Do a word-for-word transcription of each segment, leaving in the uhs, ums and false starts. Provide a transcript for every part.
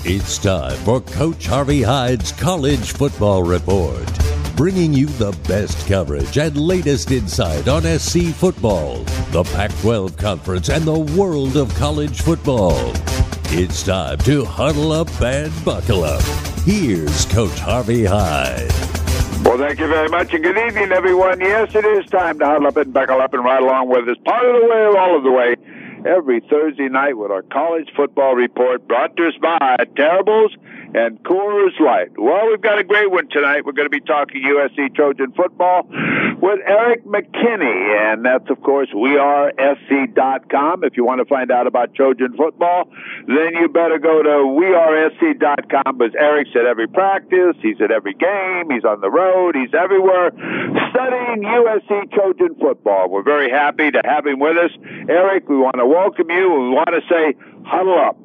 It's time for Coach Harvey Hyde's College Football Report, bringing you the best coverage and latest insight on S C football, the Pac twelve Conference, and the world of college football. It's time to huddle up and buckle up. Here's Coach Harvey Hyde. Well, thank you very much, and good evening, everyone. Yes, it is time to huddle up and buckle up and ride along with us, part of the way or all of the way, every Thursday night with our College Football Report, brought to us by Terribles and Coors Light. Well, we've got a great one tonight. We're going to be talking U S C Trojan football with Eric McKinney, and that's, of course, we are S C dot com. If you want to find out about Trojan football, then you better go to we are S C dot com, because Eric's at every practice, he's at every game, he's on the road, he's everywhere studying U S C Trojan football. We're very happy to have him with us. Eric, we want to welcome you, and we want to say huddle up.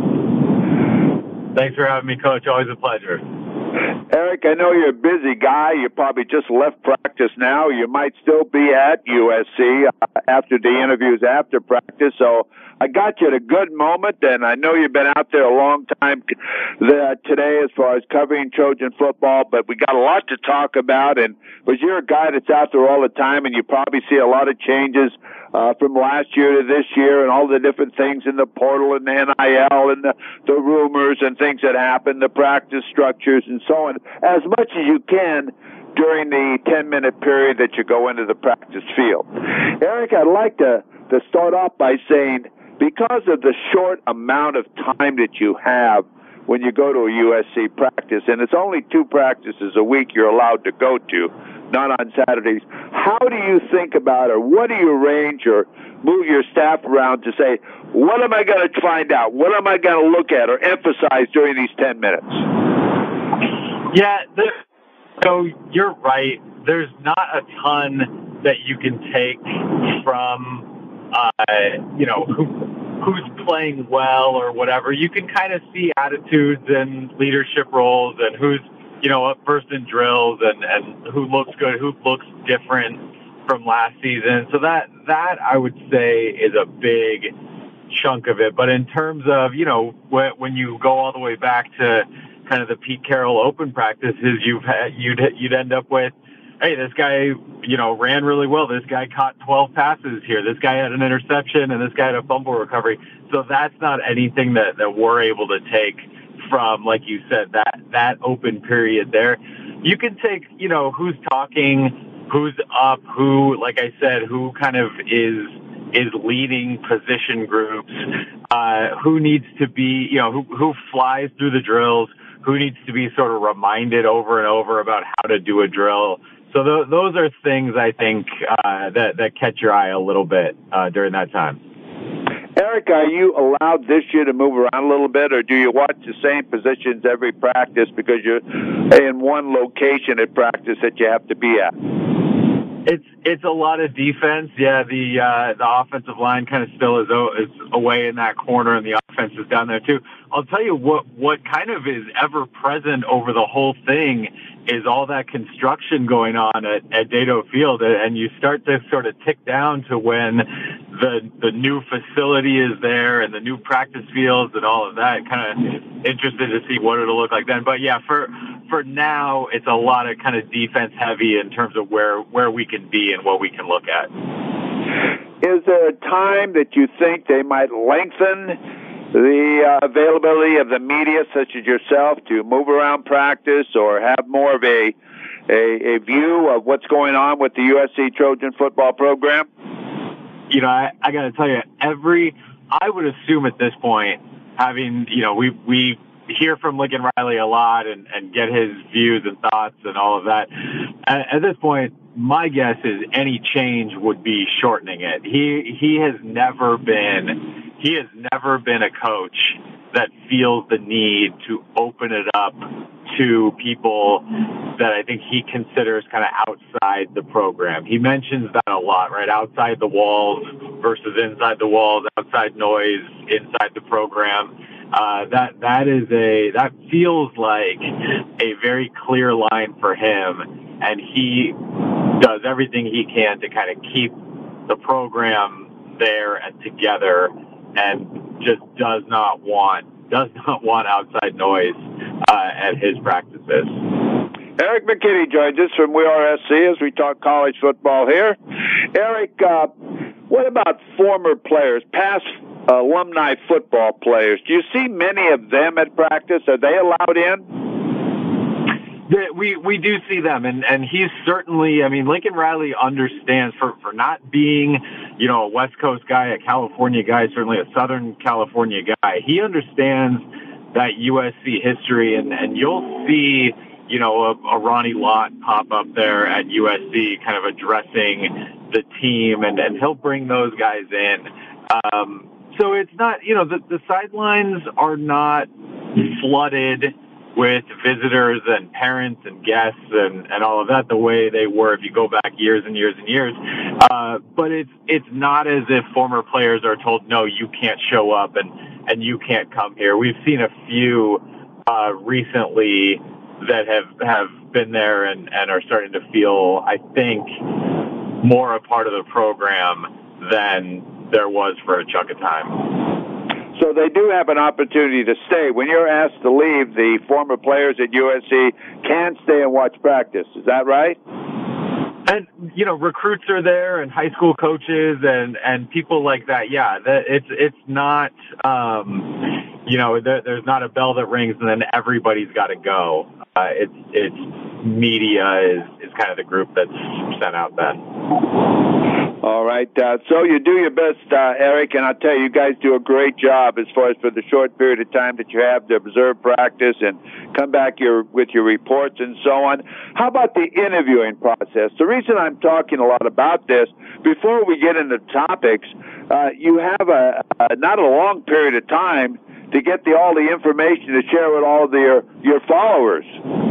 Thanks for having me, Coach. Always a pleasure. Eric, I know you're a busy guy. You probably just left practice now. You might still be at U S C uh, after the interviews after practice. So I got you at a good moment, and I know you've been out there a long time uh, today as far as covering Trojan football, but we got a lot to talk about. And because you're a guy that's out there all the time, and you probably see a lot of changes Uh, from last year to this year, and all the different things in the portal and the N I L and the, the rumors and things that happen, the practice structures and so on, as much as you can during the ten-minute period that you go into the practice field. Eric, I'd like to, to start off by saying, because of the short amount of time that you have when you go to a U S C practice, and it's only two practices a week you're allowed to go to, not on Saturdays, how do you think about, or what do you arrange or move your staff around to say, what am I going to find out? What am I going to look at or emphasize during these ten minutes? Yeah, the, so you're right. There's not a ton that you can take from, uh, you know, who, who's playing well or whatever. You can kind of see attitudes and leadership roles and who's, you know, up first in drills and, and who looks good, who looks different from last season. So that, that I would say is a big chunk of it. But in terms of, you know, when, when you go all the way back to kind of the Pete Carroll open practices, you've had, you'd, you'd end up with, hey, this guy, you know, ran really well. This guy caught twelve passes here. This guy had an interception, and this guy had a fumble recovery. So that's not anything that, that we're able to take from, like you said, that, that open period there. You can take, you know, who's talking, who's up, who, like I said, who kind of is, is leading position groups, uh, who needs to be, you know, who, who flies through the drills, who needs to be sort of reminded over and over about how to do a drill. So th- those are things I think, uh, that, that catch your eye a little bit, uh, during that time. Eric, are you allowed this year to move around a little bit, or do you watch the same positions every practice because you're in one location at practice that you have to be at? It's it's a lot of defense. Yeah, the uh, the offensive line kind of still is, is away in that corner, and the offense is down there too. I'll tell you what what kind of is ever present over the whole thing is all that construction going on at, at Dedeaux Field, and you start to sort of tick down to when the the new facility is there and the new practice fields and all of that. Kind of interested to see what it'll look like then. But yeah, for for now, it's a lot of kind of defense heavy in terms of where where we can be and what we can look at. Is there a time that you think they might lengthen the uh, availability of the media, such as yourself, to move around practice or have more of a, a, a view of what's going on with the U S C Trojan football program? You know, I, I got to tell you, every, I would assume at this point, having, you know, we, we hear from Lincoln Riley a lot and, and get his views and thoughts and all of that. At, at this point, my guess is any change would be shortening it. He, he has never been, he has never been a coach that feels the need to open it up to people that I think he considers kind of outside the program. He mentions that a lot, right? Outside the walls versus inside the walls, outside noise, inside the program. Uh, that, that is a, that feels like a very clear line for him. And he does everything he can to kind of keep the program there and together, and just does not want does not want outside noise uh, at his practices. Eric McKinney joins us from We Are S C as we talk college football here. Eric, uh, what about former players, past alumni football players? Do you see many of them at practice? Are they allowed in? We we do see them, and, and he's certainly, I mean, Lincoln Riley understands for, for not being, you know, a West Coast guy, a California guy, certainly a Southern California guy. He understands that U S C history, and, and you'll see, you know, a, a Ronnie Lott pop up there at U S C kind of addressing the team, and, and he'll bring those guys in. Um, so it's not, you know, the, the sidelines are not flooded with visitors and parents and guests and, and all of that the way they were if you go back years and years and years. Uh, but it's it's not as if former players are told, no, you can't show up and, and you can't come here. We've seen a few uh, recently that have, have been there and, and are starting to feel, I think, more a part of the program than there was for a chunk of time. So they do have an opportunity to stay. When you're asked to leave, the former players at U S C can stay and watch practice. Is that right? And, you know, recruits are there and high school coaches and, and people like that. Yeah, that it's it's not, um, you know, there, there's not a bell that rings and then everybody's got to go. Uh, it's it's media is, is kind of the group that's sent out then. All right. Uh, so you do your best, uh, Eric, and I'll tell you, you guys do a great job as far as for the short period of time that you have to observe practice and come back your, with your reports and so on. How about the interviewing process? The reason I'm talking a lot about this, before we get into topics, uh, you have a, a not a long period of time to get the, all the information to share with all of the, your, your followers.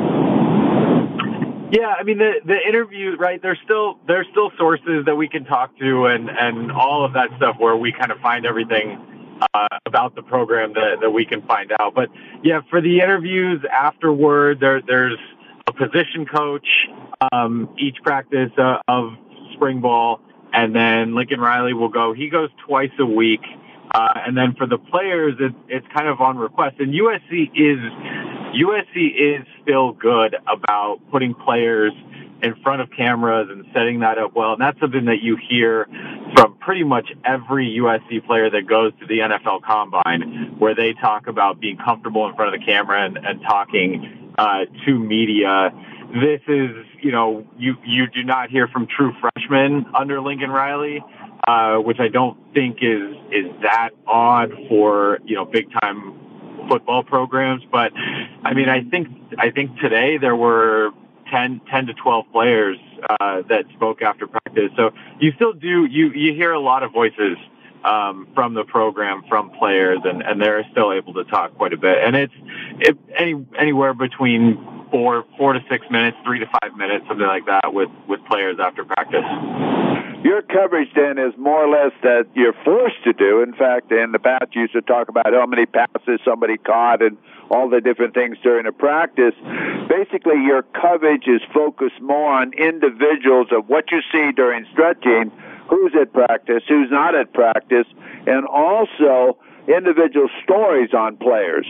Yeah, I mean, the the interviews, right, there's still there's still sources that we can talk to and, and all of that stuff where we kind of find everything uh, about the program that, that we can find out. But, yeah, for the interviews afterward, there there's a position coach um, each practice uh, of spring ball, and then Lincoln Riley will go. He goes twice a week. Uh, and then for the players, it's, it's kind of on request. And U S C is U S C is still good about putting players in front of cameras and setting that up well. And that's something that you hear from pretty much every U S C player that goes to the N F L Combine, where they talk about being comfortable in front of the camera and, and talking uh, to media. This is, you know, you, you do not hear from true freshmen under Lincoln Riley. Uh, which I don't think is is that odd for, you know, big time football programs. But I mean, I think I think today there were ten, ten to twelve players uh, that spoke after practice. So you still do you you hear a lot of voices um, from the program, from players, and, and they're still able to talk quite a bit. And it's it, any anywhere between four four to six minutes, three to five minutes, something like that, with with players after practice. Your coverage, then, is more or less that you're forced to do. In fact, in the past, you used to talk about how many passes somebody caught and all the different things during a practice. Basically, your coverage is focused more on individuals of what you see during stretching, who's at practice, who's not at practice, and also individual stories on players.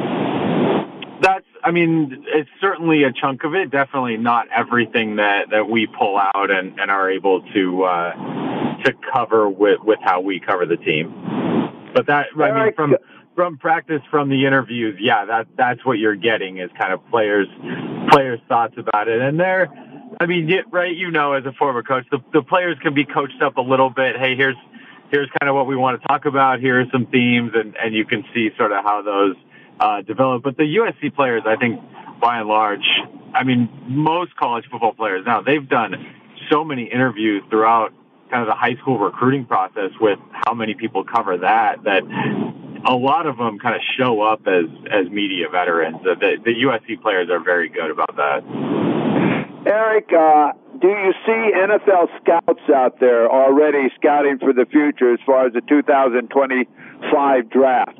That's, I mean, it's certainly a chunk of it. Definitely not everything that, that we pull out and, and are able to uh, to cover with, with how we cover the team. But that, I mean, from from practice, from the interviews, yeah, that that's what you're getting is kind of players players' thoughts about it. And they're, I mean, right, you know, as a former coach, the, the players can be coached up a little bit. Hey, here's here's kind of what we want to talk about. Here are some themes, and, and you can see sort of how those Uh, develop. But the U S C players, I think, by and large, I mean, most college football players now, they've done so many interviews throughout kind of the high school recruiting process with how many people cover that, that a lot of them kind of show up as, as media veterans. The, the U S C players are very good about that. Eric, uh, do you see N F L scouts out there already scouting for the future as far as the two thousand twenty-five draft?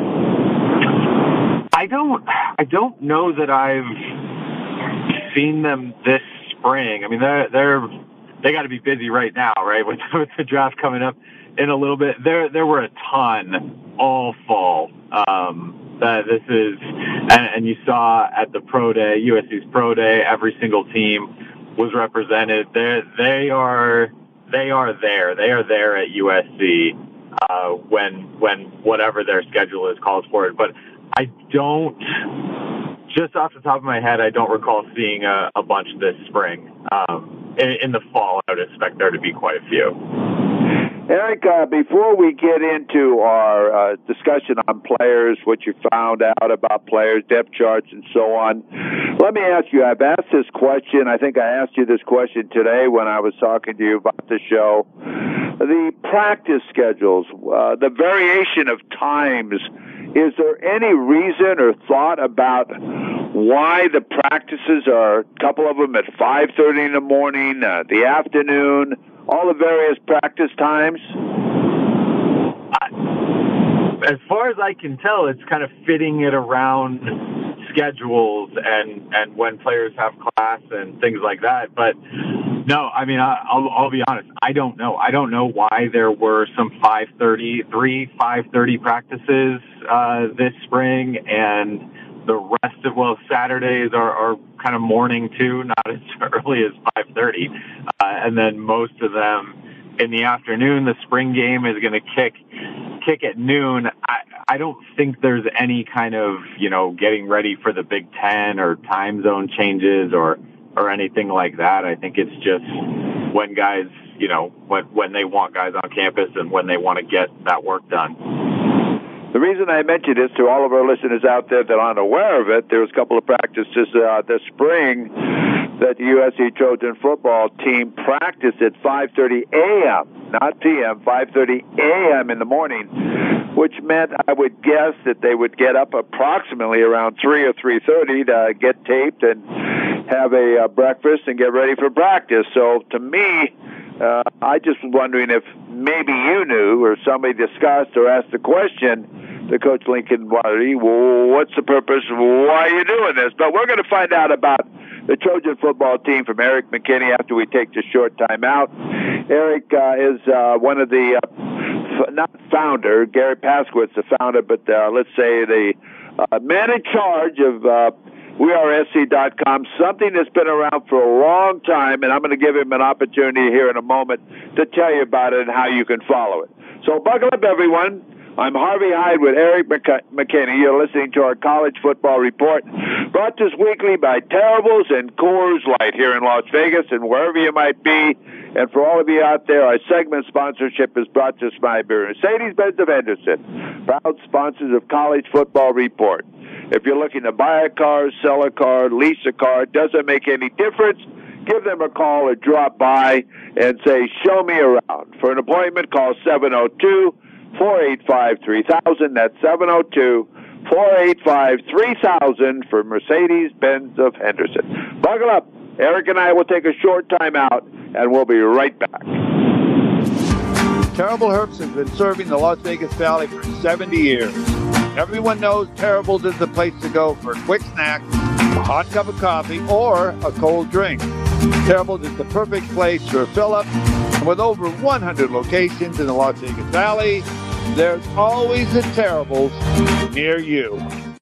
I don't, I don't know that I've seen them this spring. I mean, they're, they're, they got to be busy right now, right? With, with the draft coming up in a little bit. There, there were a ton all fall, um, That this is, and, and you saw at the pro day, U S C's pro day, every single team was represented. They they are they are there. They are there at U S C uh, when when whatever their schedule is calls for it. But I don't, just off the top of my head, I don't recall seeing a, a bunch this spring. Um, in, in the fall, I would expect there to be quite a few. Eric, uh, before we get into our uh, discussion on players, what you found out about players, depth charts, and so on, let me ask you, I've asked this question, I think I asked you this question today when I was talking to you about the show. The practice schedules, uh, the variation of times, is there any reason or thought about why the practices are, a couple of them at five thirty in the morning, uh, the afternoon, all the various practice times? As far as I can tell, it's kind of fitting it around schedules and, and when players have class and things like that. But no, I mean, I, I'll, I'll be honest. I don't know. I don't know why there were some five thirty, three five thirty practices uh, this spring, and the rest of, well, Saturdays are, are kind of morning too, not as early as five thirty. Uh, and then most of them in the afternoon. The spring game is going to kick kick at noon. I, I don't think there's any kind of, you know, getting ready for the Big Ten or time zone changes or, or anything like that. I think it's just when guys, you know, when, when they want guys on campus and when they want to get that work done. The reason I mentioned this to all of our listeners out there that aren't aware of it, there was a couple of practices uh, this spring that the U S C Trojan football team practiced at five thirty a.m., not p m, five thirty a.m. in the morning, which meant I would guess that they would get up approximately around three or three thirty to get taped and have a uh, breakfast and get ready for practice. So to me, uh, I just was wondering if maybe you knew or somebody discussed or asked the question to Coach Lincoln Waddy, well, what's the purpose? Why are you doing this? But we're going to find out about the Trojan football team from Eric McKinney after we take this short time out. Eric uh, is uh, one of the, uh, f- not founder, Gary Paskowitz, the founder, but uh, let's say the uh, man in charge of uh, we are S C dot com, something that's been around for a long time, and I'm going to give him an opportunity here in a moment to tell you about it and how you can follow it. So buckle up, everyone. I'm Harvey Hyde with Eric McKinney. You're listening to our College Football Report, brought to us weekly by Terribles and Coors Light here in Las Vegas and wherever you might be. And for all of you out there, our segment sponsorship is brought to us by Mercedes-Benz of Henderson, proud sponsors of College Football Report. If you're looking to buy a car, sell a car, lease a car, it doesn't make any difference. Give them a call or drop by and say, show me around. For an appointment, call seven oh two, four eight five, three thousand. That's seven oh two, four eight five, three thousand for Mercedes-Benz of Henderson. Buckle up. Eric and I will take a short time out, and we'll be right back. Terrible Herbs has been serving the Las Vegas Valley for seventy years. Everyone knows Terribles is the place to go for a quick snack, a hot cup of coffee, or a cold drink. Terribles is the perfect place for a fill-up. And with over one hundred locations in the Las Vegas Valley, there's always a Terribles near you.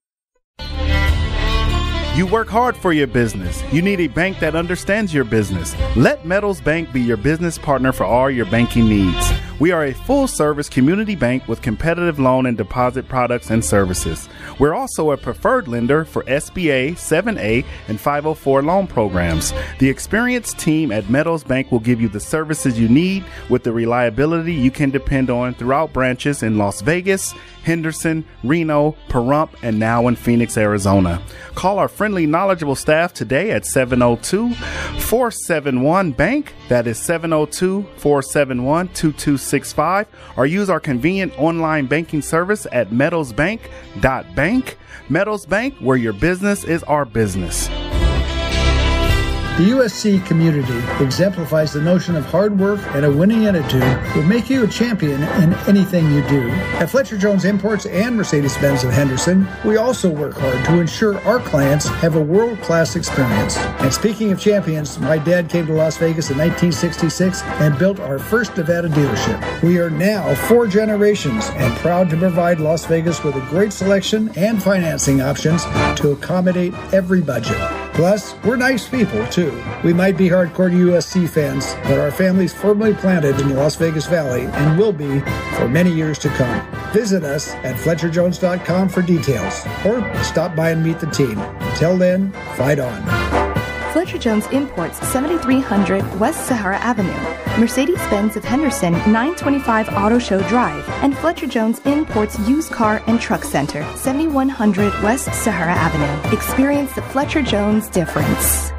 You work hard for your business. You need a bank that understands your business. Let Metals Bank be your business partner for all your banking needs. We are a full-service community bank with competitive loan and deposit products and services. We're also a preferred lender for S B A, seven A, and five oh four loan programs. The experienced team at Metals Bank will give you the services you need with the reliability you can depend on throughout branches in Las Vegas, Henderson, Reno, Pahrump, and now in Phoenix, Arizona. Call our friendly, knowledgeable staff today at seven oh two, four seven one, bank. That is seven oh two, four seven one, two two six five. Or use our convenient online banking service at metals bank dot bank. Metals Bank, where your business is our business. The U S C community exemplifies the notion of hard work and a winning attitude will make you a champion in anything you do. At Fletcher Jones Imports and Mercedes-Benz of Henderson, we also work hard to ensure our clients have a world-class experience. And speaking of champions, my dad came to Las Vegas in nineteen sixty-six and built our first Nevada dealership. We are now four generations and proud to provide Las Vegas with a great selection and financing options to accommodate every budget. Plus, we're nice people, too. We might be hardcore U S C fans, but our family's firmly planted in the Las Vegas Valley and will be for many years to come. Visit us at Fletcher Jones dot com for details, or stop by and meet the team. Until then, fight on. Fletcher Jones Imports, seventy-three hundred West Sahara Avenue, Mercedes-Benz of Henderson, nine twenty-five Auto Show Drive, and Fletcher Jones Imports Used Car and Truck Center, seventy-one hundred West Sahara Avenue. Experience the Fletcher Jones difference.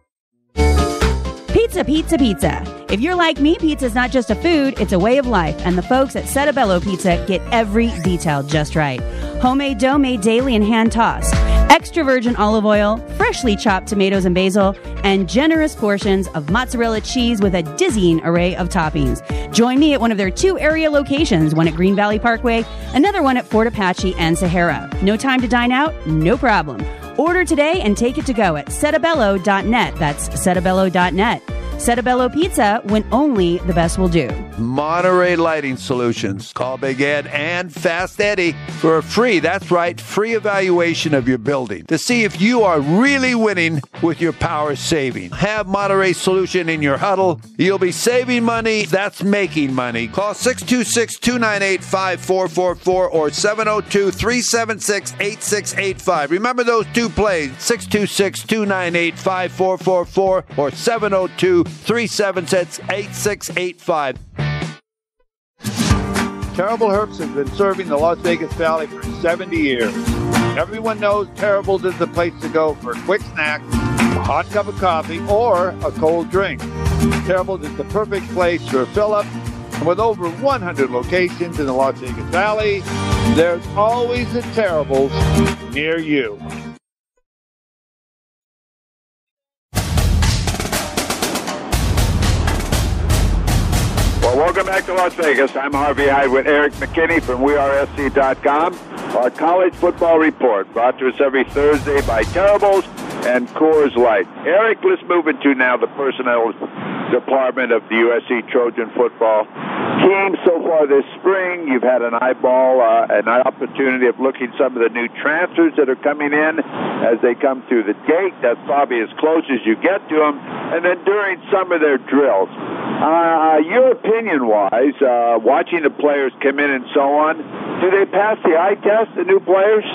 Pizza, pizza, pizza. If you're like me, pizza's not just a food, it's a way of life, and the folks at Settebello Pizza get every detail just right. Homemade dough made daily and hand-tossed. Extra virgin olive oil, freshly chopped tomatoes and basil, and generous portions of mozzarella cheese with a dizzying array of toppings. Join me at one of their two area locations, one at Green Valley Parkway, another one at Fort Apache and Sahara. No time to dine out? No problem. Order today and take it to go at Settebello dot net. That's Settebello dot net. Settebello Pizza, when only the best will do. Monterey Lighting Solutions. Call Big Ed and Fast Eddie for a free, that's right, free evaluation of your building to see if you are really winning with your power saving. Have Monterey Solution in your huddle. You'll be saving money. That's making money. Call six two six, two nine eight, five four four four or seven oh two, three seven six, eight six eight five. Remember those two plays, six two six, two nine eight, five four four four or seven oh two, three seven six, eight six eight five. Terrible Herbst has been serving the Las Vegas Valley for seventy years. Everyone knows Terrible's is the place to go for a quick snack, a hot cup of coffee, or a cold drink. Terrible's is the perfect place for a fill-up. And with over one hundred locations in the Las Vegas Valley, there's always a Terrible's near you. Well, welcome back to Las Vegas. I'm Harvey Hyde with Eric McKinney from We R S C dot com. Our college football report brought to us every Thursday by Terrible's and Coors Light. Eric, let's move into now the personnel department of the U S C Trojan football team. So far this spring, you've had an eyeball, uh, an opportunity of looking at some of the new transfers that are coming in as they come through the gate. That's probably as close as you get to them. And then during some of their drills. Uh, your opinion-wise, uh, watching the players come in and so on, do they pass the eye test, the new players?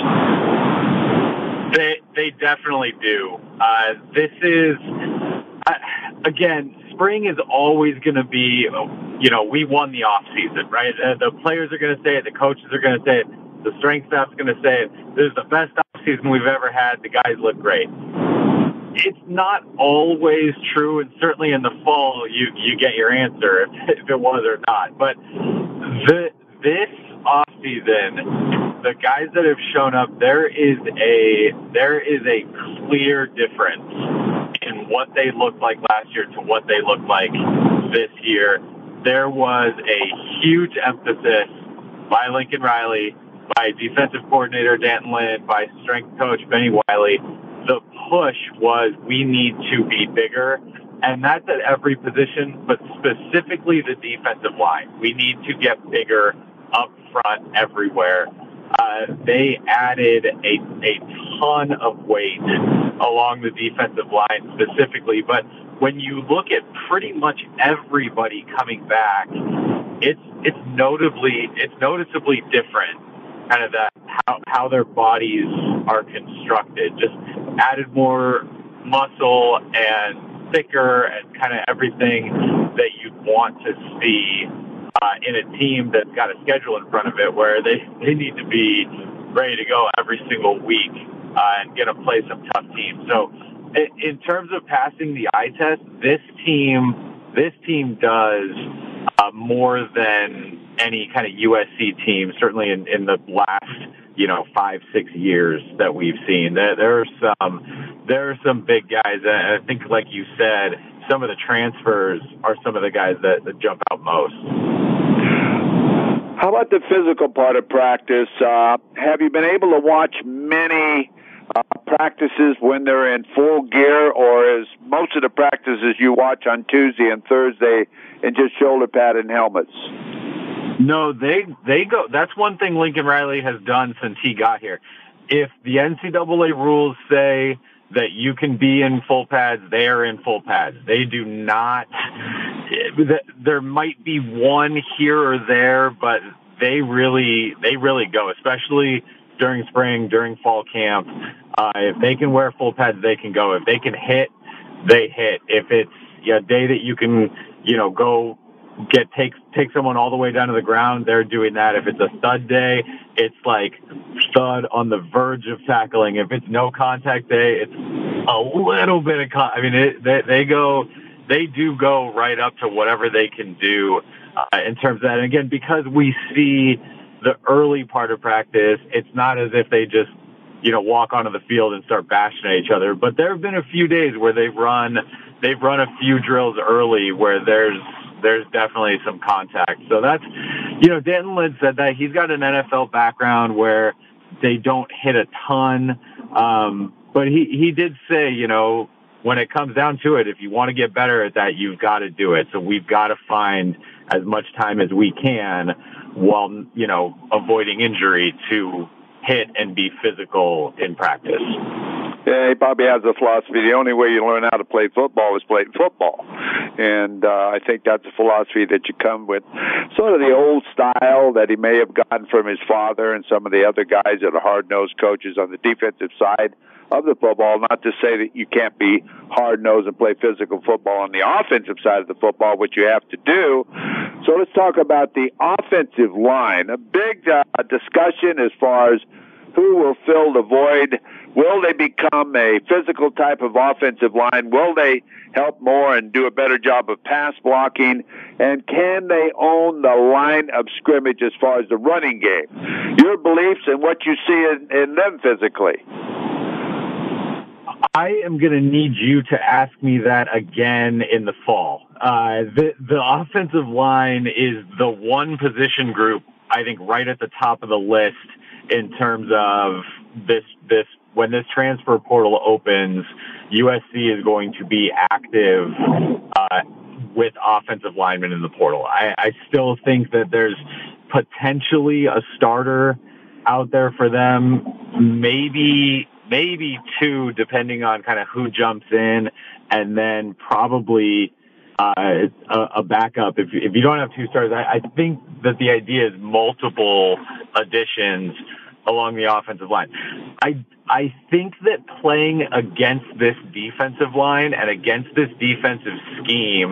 They they definitely do. Uh, this is, uh, again, spring is always going to be, you know, we won the off season, right? Uh, the players are going to say it, the coaches are going to say it, the strength staff's going to say it. This is the best off season we've ever had. The guys look great. It's not always true, and certainly in the fall you you get your answer if, if it was or not. But the this off season, the guys that have shown up, there is a there is a clear difference in what they looked like last year to what they look like this year. There was a huge emphasis by Lincoln Riley, by defensive coordinator Danton Lynn, by strength coach Benny Wiley. The push was we need to be bigger, and that's at every position, but specifically the defensive line. We need to get bigger up front everywhere. Uh, they added a, a ton of weight along the defensive line specifically, but when you look at pretty much everybody coming back, it's it's notably it's noticeably different. Kind of that how how their bodies are constructed, just added more muscle and thicker and kind of everything that you'd want to see uh, in a team that's got a schedule in front of it where they, they need to be ready to go every single week uh, and get to play some tough teams. So in terms of passing the eye test, this team this team does uh, more than any kind of U S C team, certainly in, in the last, you know, five, six years that we've seen. There, there are some there are some big guys, and I think, like you said, some of the transfers are some of the guys that, that jump out most. How about the physical part of practice? Uh, have you been able to watch many uh, practices when they're in full gear, or is most of the practices you watch on Tuesday and Thursday in just shoulder pad and helmets? No, they they go. That's one thing Lincoln Riley has done since he got here. If the N C double A rules say that you can be in full pads, they are in full pads. They do not. There might be one here or there, but they really they really go, especially during spring, during fall camp. Uh, if they can wear full pads, they can go. If they can hit, they hit. If it's a day that you can, you know, go get take take someone all the way down to the ground, they're doing that. If it's a stud day, it's like stud on the verge of tackling. If it's no contact day, it's a little bit of con- I mean, it, they they go they do go right up to whatever they can do uh, in terms of that. And again, because we see the early part of practice, it's not as if they just, you know, walk onto the field and start bashing at each other. But there have been a few days where they've run they've run a few drills early where there's there's definitely some contact. So that's, you know, Danton Lynn said that he's got an N F L background where they don't hit a ton. Um, but he, he did say, you know, when it comes down to it, if you want to get better at that, you've got to do it. So we've got to find as much time as we can while, you know, avoiding injury to hit and be physical in practice. Yeah, he probably has a philosophy. The only way you learn how to play football is playing football. And uh, I think that's a philosophy that you come with. Sort of the old style that he may have gotten from his father and some of the other guys that are hard-nosed coaches on the defensive side of the football. Not to say that you can't be hard-nosed and play physical football on the offensive side of the football, which you have to do. So let's talk about the offensive line. A big uh, discussion as far as who will fill the void. Will they become a physical type of offensive line? Will they help more and do a better job of pass blocking? And can they own the line of scrimmage as far as the running game? Your beliefs and what you see in, in them physically. I am going to need you to ask me that again in the fall. Uh, the, the offensive line is the one position group, I think, right at the top of the list in terms of this, this, when this transfer portal opens, U S C is going to be active, uh, with offensive linemen in the portal. I, I still think that there's potentially a starter out there for them, maybe, maybe two, depending on kind of who jumps in, and then probably uh, a, a backup. If, if you don't have two starters, I, I think that the idea is multiple additions along the offensive line. I I think that playing against this defensive line and against this defensive scheme,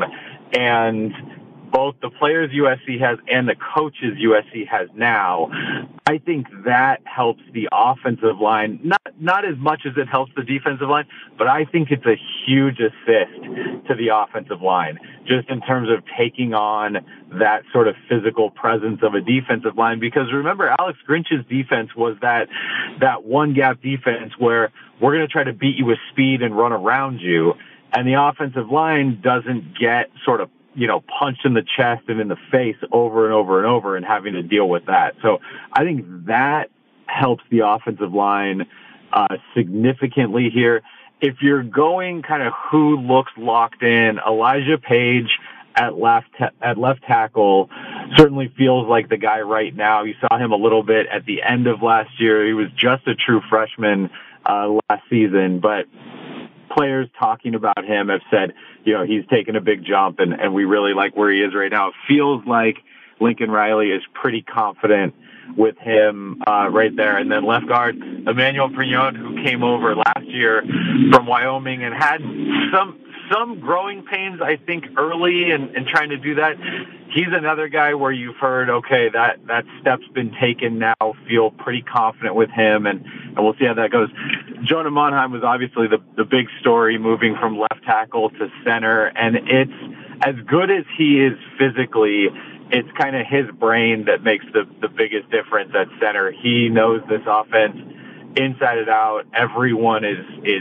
and both the players U S C has and the coaches U S C has now, I think that helps the offensive line, not not as much as it helps the defensive line, but I think it's a huge assist to the offensive line, just in terms of taking on that sort of physical presence of a defensive line. Because remember, Alex Grinch's defense was that that one gap defense where we're going to try to beat you with speed and run around you, and the offensive line doesn't get sort of, you know, punched in the chest and in the face over and over and over and having to deal with that. So I think that helps the offensive line uh, significantly here. If you're going kind of who looks locked in, Elijah Page at left at left tackle certainly feels like the guy right now. You saw him a little bit at the end of last year. He was just a true freshman uh, last season, but players talking about him have said, you know, he's taken a big jump, and, and we really like where he is right now. It feels like Lincoln Riley is pretty confident with him uh, right there. And then left guard, Emmanuel Prignon, who came over last year from Wyoming and had some some growing pains, I think, early in, in trying to do that. He's another guy where you've heard, okay, that, that step's been taken now, feel pretty confident with him, and, and we'll see how that goes. Jonah Monheim was obviously the, the big story, moving from left tackle to center, and it's as good as he is physically, it's kind of his brain that makes the, the biggest difference at center. He knows this offense inside and out. Everyone is, is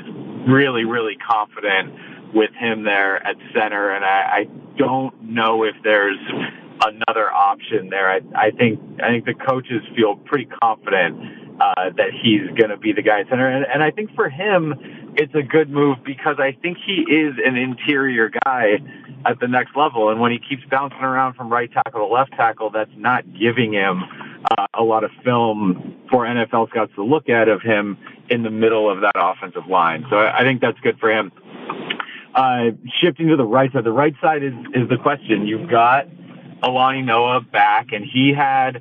really, really confident with him there at center, and I, I don't know if there's another option there. I, I think I think the coaches feel pretty confident uh, that he's going to be the guy at center, and, and I think for him it's a good move because I think he is an interior guy at the next level, and when he keeps bouncing around from right tackle to left tackle, that's not giving him uh, a lot of film for N F L scouts to look at of him in the middle of that offensive line. So I, I think that's good for him. Uh, shifting to the right side, the right side is, is the question. You've got Alani Noah back, and he had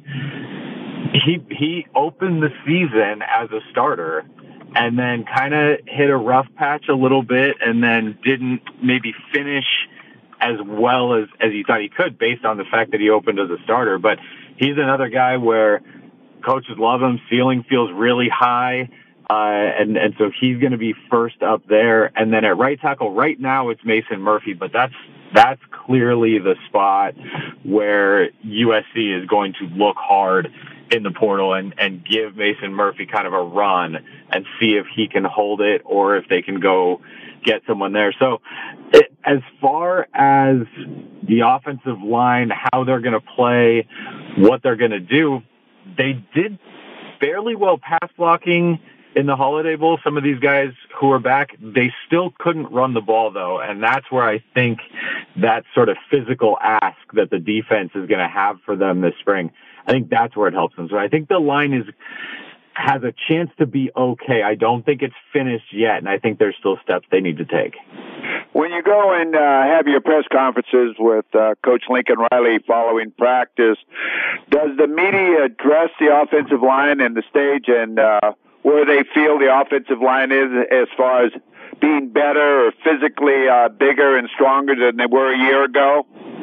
he he opened the season as a starter, and then kind of hit a rough patch a little bit, and then didn't maybe finish as well as as he thought he could, based on the fact that he opened as a starter. But he's another guy where coaches love him. Ceiling feels really high. Uh, and, and so he's going to be first up there. And then at right tackle, right now it's Mason Murphy, but that's, that's clearly the spot where U S C is going to look hard in the portal and, and give Mason Murphy kind of a run and see if he can hold it or if they can go get someone there. So it, as far as the offensive line, how they're going to play, what they're going to do, they did fairly well pass blocking in the Holiday Bowl. Some of these guys who are back, they still couldn't run the ball, though, and that's where I think that sort of physical ask that the defense is going to have for them this spring, I think that's where it helps them. So I think the line is has a chance to be okay. I don't think it's finished yet, and I think there's still steps they need to take. When you go and uh, have your press conferences with uh, Coach Lincoln Riley following practice, does the media address the offensive line and the stage and uh, where they feel the offensive line is as far as being better or physically uh, bigger and stronger than they were a year ago?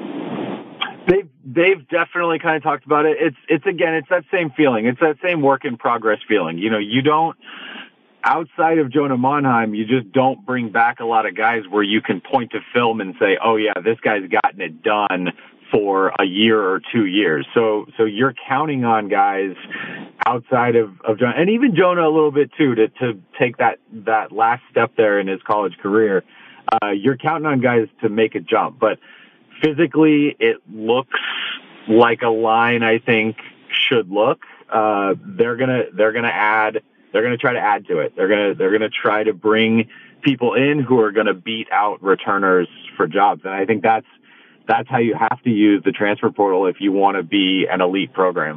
They've, they've definitely kind of talked about it. It's, it's again, it's that same feeling. It's that same work in progress feeling. You know, you don't, outside of Jonah Monheim, you just don't bring back a lot of guys where you can point to film and say, oh yeah, this guy's gotten it done for a year or two years. So, so you're counting on guys outside of, of Jonah, and even Jonah a little bit too, to, to take that, that last step there in his college career. Uh, you're counting on guys to make a jump, but physically it looks like a line I think should look. Uh, they're gonna, they're gonna add, they're gonna try to add to it. They're gonna, they're gonna try to bring people in who are gonna beat out returners for jobs. And I think that's, that's how you have to use the transfer portal if you want to be an elite program.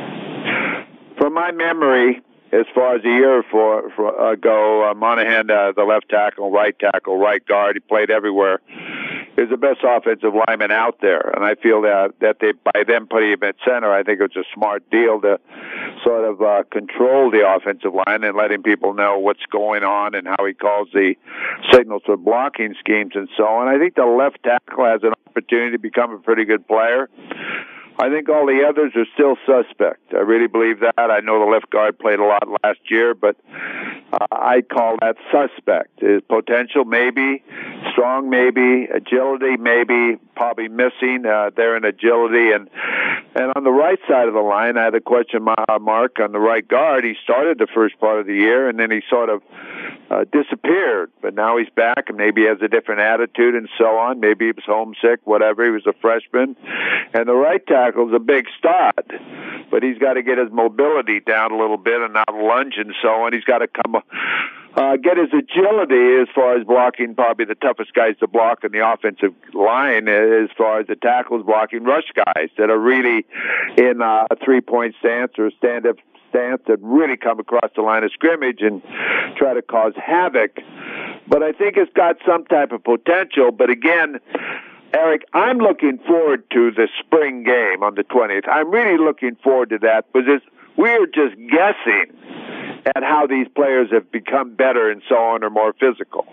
From my memory, as far as a year for, for, ago, uh, Monahan, uh, the left tackle, right tackle, right guard, he played everywhere, is the best offensive lineman out there. And I feel that that they, by them putting him at center, I think it was a smart deal to sort of uh, control the offensive line and letting people know what's going on and how he calls the signals for blocking schemes and so on. I think the left tackle has an opportunity to become a pretty good player. I think all the others are still suspect. I really believe that. I know the left guard played a lot last year, but uh, I call that suspect. His potential, maybe. Strong, maybe. Agility, maybe. Probably missing uh, there in agility. And and on the right side of the line, I had a question mark on the right guard. He started the first part of the year, and then he sort of uh, disappeared. But now he's back, and maybe he has a different attitude and so on. Maybe he was homesick, whatever. He was a freshman. And the right tackle's a big stud, but he's got to get his mobility down a little bit and not lunge and so on. He's got to come uh, get his agility as far as blocking, probably the toughest guys to block in the offensive line as far as the tackles blocking rush guys that are really in uh, a three-point stance or a stand-up stance that really come across the line of scrimmage and try to cause havoc. But I think it's got some type of potential. But again, Eric, I'm looking forward to the spring game on the twentieth. I'm really looking forward to that because we're just guessing at how these players have become better and so on, or more physical.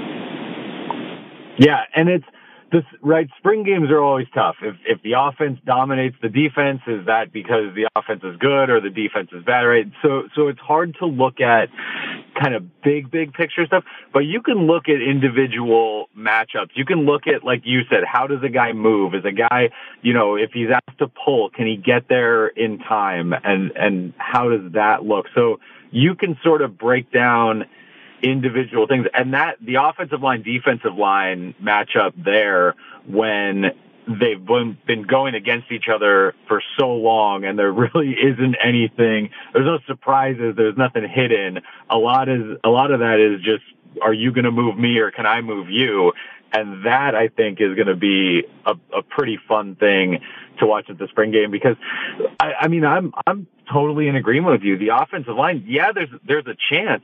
Yeah, and it's this right. Spring games are always tough. If if the offense dominates the defense, is that because the offense is good or the defense is bad? Right. So so it's hard to look at kind of big big picture stuff, but you can look at individual matchups. You can look at, like you said, how does a guy move? Is a guy, you know, if he's asked to pull, can he get there in time? And and how does that look? So you can sort of break down individual things. And that the offensive line, defensive line matchup there, when they've been, been going against each other for so long and there really isn't anything, there's no surprises, there's nothing hidden. A lot is, a lot of that is just, are you going to move me or can I move you? And that, I think, is going to be a, a pretty fun thing to watch at the spring game because, I, I mean, I'm I'm totally in agreement with you. The offensive line, yeah, there's there's a chance,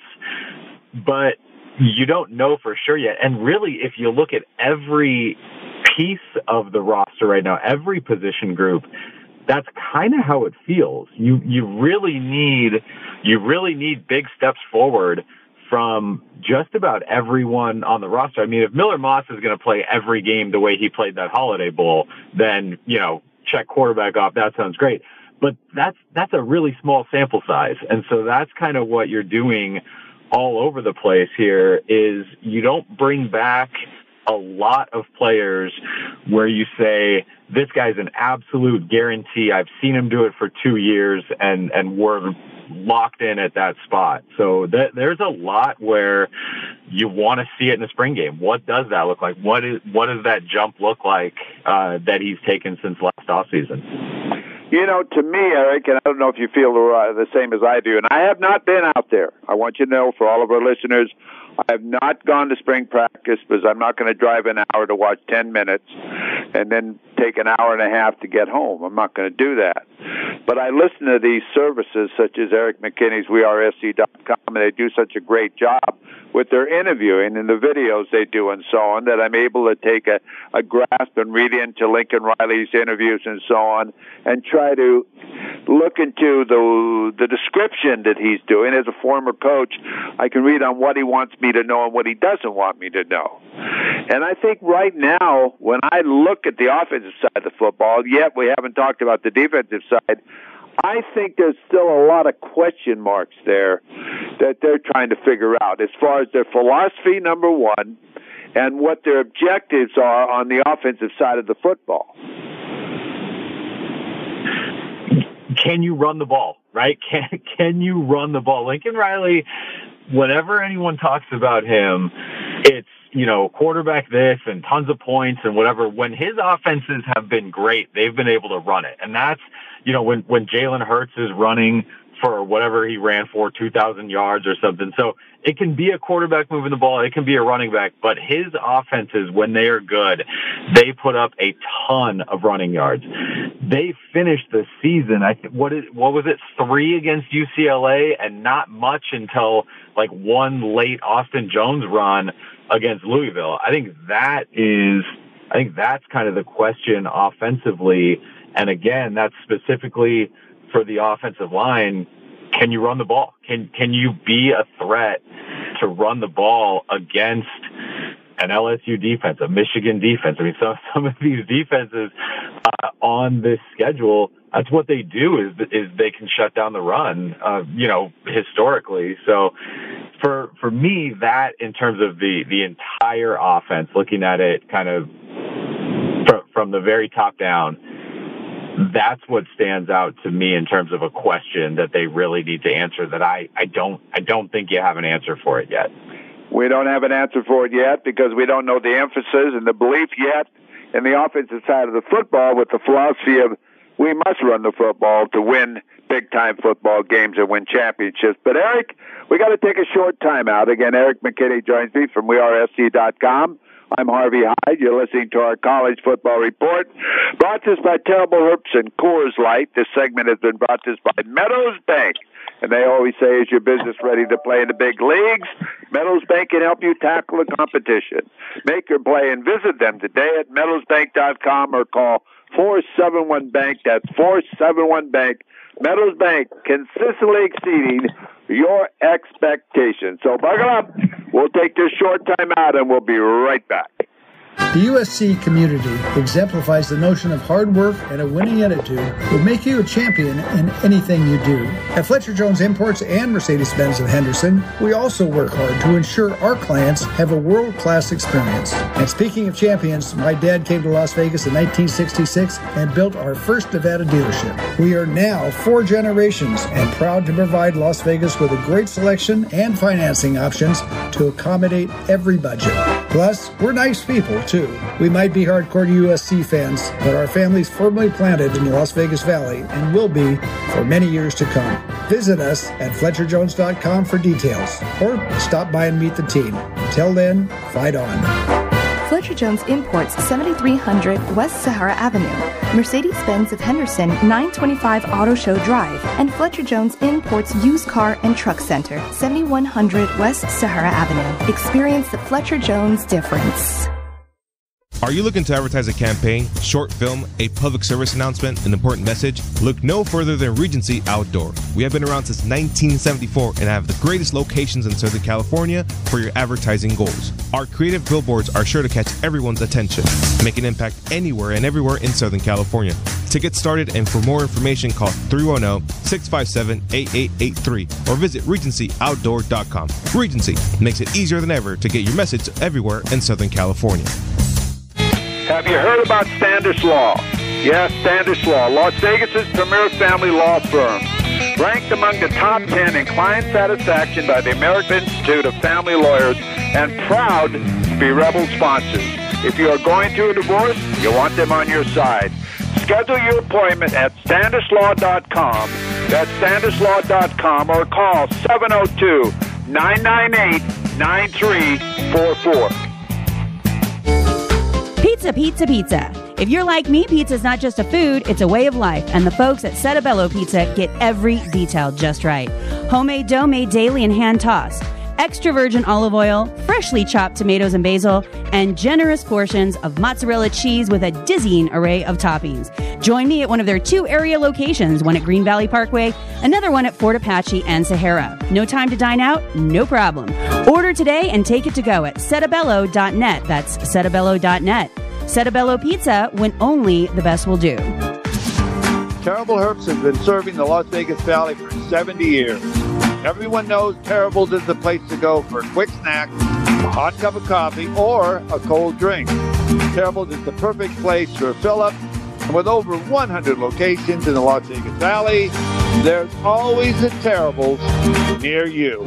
but you don't know for sure yet. And really, if you look at every piece of the roster right now, every position group, that's kind of how it feels. You you really need you really need big steps forward from just about everyone on the roster. I mean, if Miller Moss is going to play every game the way he played that Holiday Bowl, then, you know, check quarterback off. That sounds great. But that's, that's a really small sample size. And so that's kind of what you're doing all over the place here is you don't bring back a lot of players where you say, this guy's an absolute guarantee. I've seen him do it for two years and, and we're locked in at that spot. So th- there's a lot where you want to see it in the spring game. What does that look like? What is, what does that jump look like, uh, that he's taken since last offseason? You know, to me, Eric, and I don't know if you feel the same as I do, and I have not been out there. I want you to know, for all of our listeners, I have not gone to spring practice because I'm not going to drive an hour to watch ten minutes and then take an hour and a half to get home. I'm not going to do that. But I listen to these services such as Eric McKinney's We Are S C dot com, and they do such a great job with their interviewing and the videos they do and so on that I'm able to take a, a grasp and read into Lincoln Riley's interviews and so on and try to look into the the description that he's doing. As a former coach, I can read on what he wants me to know and what he doesn't want me to know. And I think right now, when I look at the offensive side of the football, yet we haven't talked about the defensive side, I think there's still a lot of question marks there that they're trying to figure out as far as their philosophy, number one, and what their objectives are on the offensive side of the football. Can you run the ball, right? Can, can you run the ball? Lincoln Riley, whenever anyone talks about him, it's, you know, quarterback this and tons of points and whatever. When his offenses have been great, they've been able to run it. And that's, you know, when, when Jalen Hurts is running for whatever he ran for, two thousand yards or something. So it can be a quarterback moving the ball. It can be a running back. But his offenses, when they are good, they put up a ton of running yards. They finished the season, I th- what is, what was it, three against U C L A and not much until like one late Austin Jones run against Louisville. I think that is, I think that's kind of the question offensively. And again, that's specifically for the offensive line. Can you run the ball? Can, can you be a threat to run the ball against an L S U defense, a Michigan defense? I mean, some, some of these defenses uh, on this schedule, that's what they do is, is they can shut down the run, uh, you know, historically. So for, for me, that in terms of the, the entire offense, looking at it kind of from, from the very top down, that's what stands out to me in terms of a question that they really need to answer that I, I don't, I don't think you have an answer for it yet. We don't have an answer for it yet because we don't know the emphasis and the belief yet in the offensive side of the football with the philosophy of we must run the football to win big-time football games and win championships. But, Eric, we got to take a short time out. Again, Eric McKinney joins me from We Are S C dot com. I'm Harvey Hyde. You're listening to our College Football Report, brought to us by Terrible Herbs and Coors Light. This segment has been brought to us by Meadows Bank. And they always say, is your business ready to play in the big leagues? Meadows Bank can help you tackle the competition. Make your play and visit them today at meadows bank dot com or call four seven one bank. That's four seven one bank. Meadows Bank, consistently exceeding your expectations. So buckle up. We'll take this short time out, and we'll be right back. The U S C community exemplifies the notion of hard work and a winning attitude will make you a champion in anything you do. At Fletcher Jones Imports and Mercedes-Benz of Henderson, we also work hard to ensure our clients have a world-class experience. And speaking of champions, my dad came to Las Vegas in nineteen sixty-six and built our first Nevada dealership. We are now four generations and proud to provide Las Vegas with a great selection and financing options to accommodate every budget. Plus, we're nice people, too. We might be hardcore U S C fans, but our family's firmly planted in the Las Vegas Valley and will be for many years to come. Visit us at Fletcher Jones dot com for details, or stop by and meet the team. Until then, fight on. Fletcher Jones Imports, seventy-three hundred West Sahara Avenue, Mercedes-Benz of Henderson, nine twenty-five Auto Show Drive, and Fletcher Jones Imports Used Car and Truck Center, seventy-one hundred West Sahara Avenue. Experience the Fletcher Jones difference. Are you looking to advertise a campaign, short film, a public service announcement, an important message? Look no further than Regency Outdoor. We have been around since nineteen seventy-four and have the greatest locations in Southern California for your advertising goals. Our creative billboards are sure to catch everyone's attention, make an impact anywhere and everywhere in Southern California. To get started and for more information, call three one zero, six five seven, eight eight eight three or visit Regency Outdoor dot com. Regency makes it easier than ever to get your message everywhere in Southern California. Have you heard about Standish Law? Yes, Standish Law, Las Vegas's premier family law firm. Ranked among the top ten in client satisfaction by the American Institute of Family Lawyers and proud to be Rebel sponsors. If you are going through a divorce, you want them on your side. Schedule your appointment at Standish Law dot com. That's Standish Law dot com or call seven oh two, nine nine eight, nine three four four. Pizza, pizza, pizza. If you're like me, pizza's not just a food, it's a way of life. And the folks at Settebello Pizza get every detail just right. Homemade dough made daily and hand-tossed. Extra virgin olive oil, freshly chopped tomatoes and basil, and generous portions of mozzarella cheese with a dizzying array of toppings. Join me at one of their two area locations, one at Green Valley Parkway, another one at Fort Apache and Sahara. No time to dine out? No problem. Order today and take it to go at Settebello dot net. That's Settebello dot net. Settebello Pizza, when only the best will do. Terrible Herbst has been serving the Las Vegas Valley for seventy years. Everyone knows Terrible's is the place to go for a quick snack, a hot cup of coffee, or a cold drink. Terrible's is the perfect place for a fill-up, and with over one hundred locations in the Las Vegas Valley, there's always a Terrible's near you.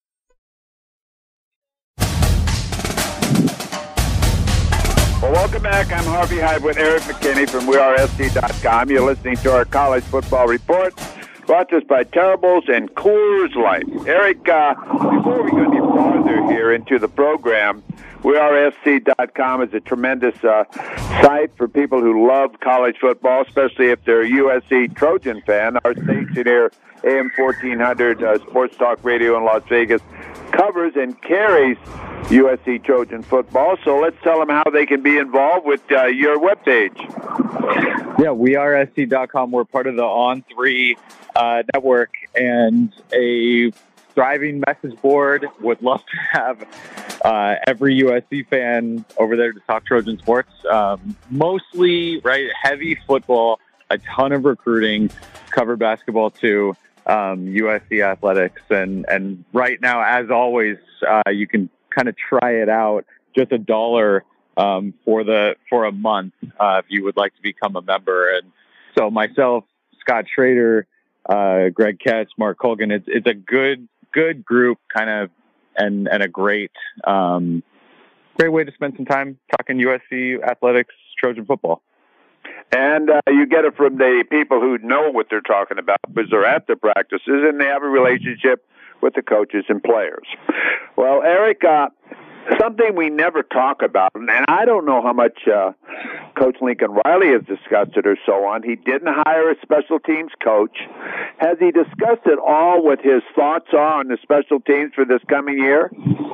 Well, welcome back. I'm Harvey Hyde with Eric McKinney from We Are S C dot com. You're listening to our college football report, brought to us by Terrible's and Coors Light. Eric, uh, before we go any farther here into the program, We Are S C dot com is a tremendous uh, site for people who love college football, especially if they're a U S C Trojan fan. Our station here, A M fourteen hundred, uh, Sports Talk Radio in Las Vegas, covers and carries U S C Trojan football. So let's tell them how they can be involved with uh, your webpage. Yeah, We Are S C dot com. We're part of the On three uh, network and a thriving message board. Would love to have uh, every U S C fan over there to talk Trojan sports. Um, mostly, right, heavy football, a ton of recruiting, cover basketball too, um, U S C athletics. And, and right now, as always, uh, you can kind of try it out, just a dollar um, for the for a month uh, if you would like to become a member. And so myself, Scott Schrader, uh, Greg Ketch, Mark Colgan, it's it's a good good group, kind of, and and a great um, great way to spend some time talking U S C athletics, Trojan football. And uh, you get it from the people who know what they're talking about because they're at the practices and they have a relationship with the coaches and players. Well, Eric, uh, something we never talk about, and I don't know how much uh, Coach Lincoln Riley has discussed it or so on. He didn't hire a special teams coach. Has he discussed it all what his thoughts are on the special teams for this coming year?